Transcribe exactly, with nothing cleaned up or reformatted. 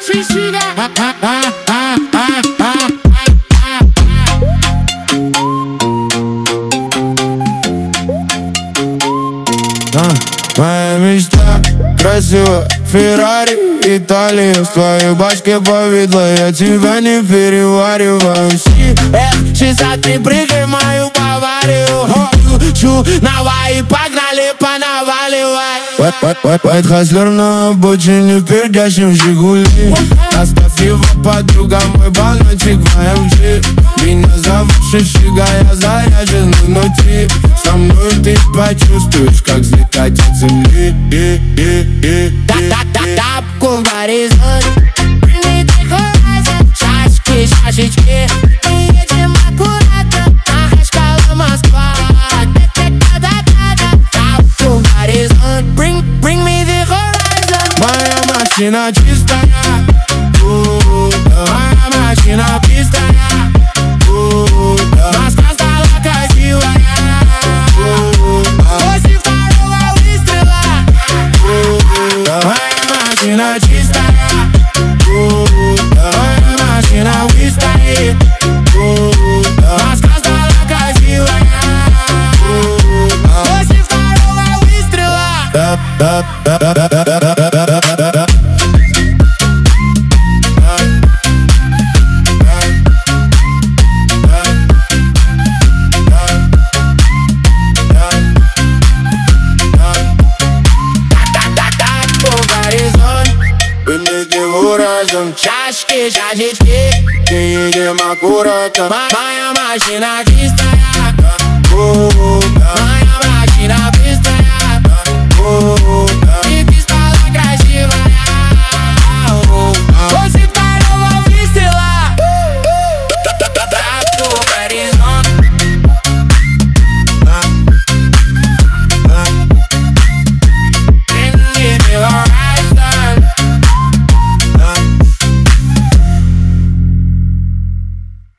suicida. Моя мечта красиво, Феррари, Италия. В твоей башке повидло, я тебя не перевариваю. Си эф шестьдесят три, прыгай в мою Баварию. Хочу, давай, погнали, понаваливай. White Hustler на обочине в пердящем Жигули. Оставь его, подруга, мой баночек в эм джи. Меня зовут Шишига, я заряжен внутри. Со мной ты почувствуешь, как взлетать от земли. Тапку в горизонт, прилетит horizon. Шашки, шашечки, мы едем аккуратно. Махачкала, Москва. Тапку в горизонт, bring, bring me the horizon. Моя машина чистая, моя машина чистая. Москва стала красивая после второго выстрела. Моя машина чистая, моя машина выстоит. Москва стала красивая после второго выстрела. Разом чашки, шашечки, мы едем аккуратно. Моя машина чистая, моя машина быстрая.